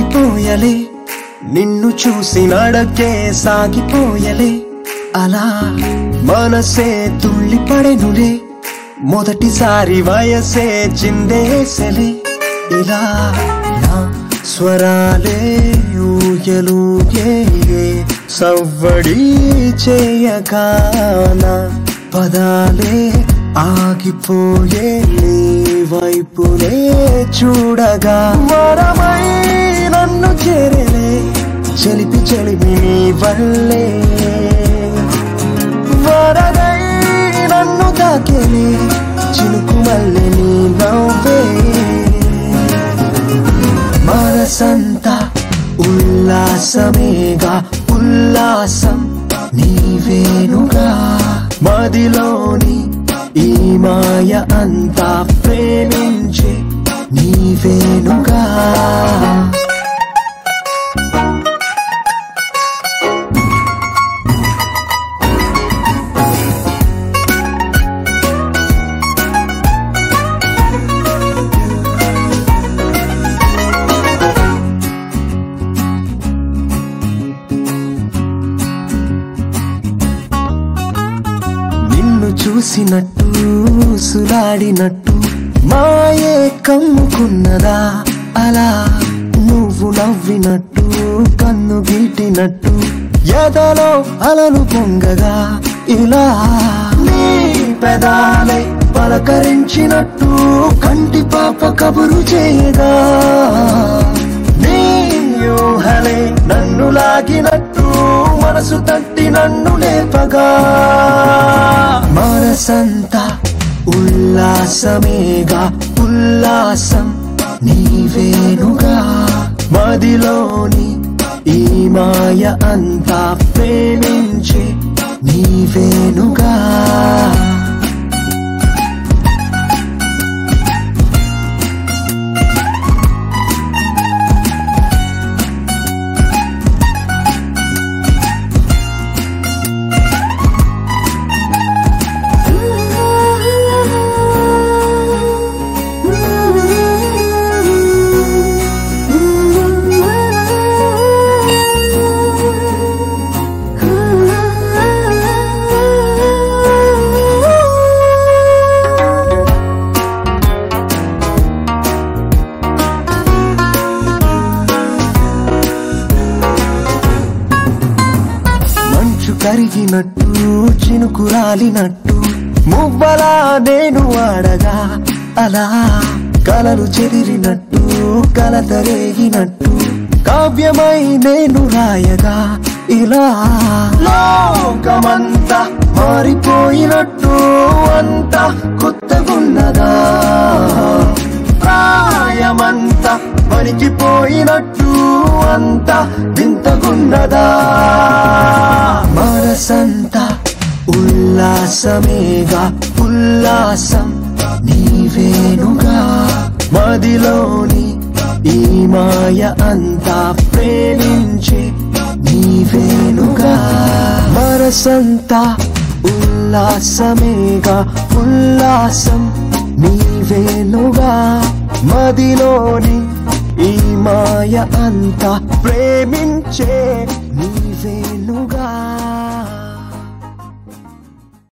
ఆగిపోయలే నిన్ను చూసి నడకే సాగిపోయలే అలా మనసే తుళ్ళిపడెనులే మొదటిసారి వయసే చిందేసలే ఇలా నా స్వరాలే ఊయలుగే సవ్వడి చేయగానా పదాలే ఆగిపోయే నీ వైపునే చూడగా వరమై నన్ను చేరలే చెలిపి చెలిమి నీ వల్లే వరదై నన్ను తాకేలే చినుకు మల్లె నీ నవ్వే మనసంతా ఉల్లాసమేగా ఉల్లాసం నీవేనుగా మదిలోని ఈ మాయ అంతా ప్రేమించే నీవేనుగా చూసినట్టు సులాడినట్టు మాయే కమ్ముకున్నదా అలా నువ్వు నవ్వినట్టు కన్ను గీటినట్టు ఎదలో అలలు పొంగగా ఇలా నీ పెదాలే పలకరించినట్టు కంటి పాప కబురు చేయగా నీ యూహలే నన్ను లాగినట్టు మనసు తట్టి నన్ను లేపగా మనసంతా ఉల్లాసమేగా ఉల్లాసం నీవేనుగా మదిలోని ఈ మాయ అంతా ప్రేమించే నీవేనుగా కరిగినట్టు చినుకు రాలినట్టు మువ్వలా నేను ఆడగా అలా కలలు చెదిరినట్టు కలతరేగినట్టు కావ్యమై నేను రాయగా ఇలా లోకమంతా మారిపోయినట్టు అంతా కొత్తగున్నదా ప్రాయమంతా వణికిపోయినట్టు అంతా వింతగున్నదా మనసంతా ఉల్లాసమేగా ఉల్లాసం నీవేనుగా మదిలోని ఈ మాయ అంతా ప్రేమించే నీవేనుగా మనసంతా ఉల్లాసమేగా ఉల్లాసం నీవేనుగా మదిలోని ఈ మాయ అంతా ప్రేమించే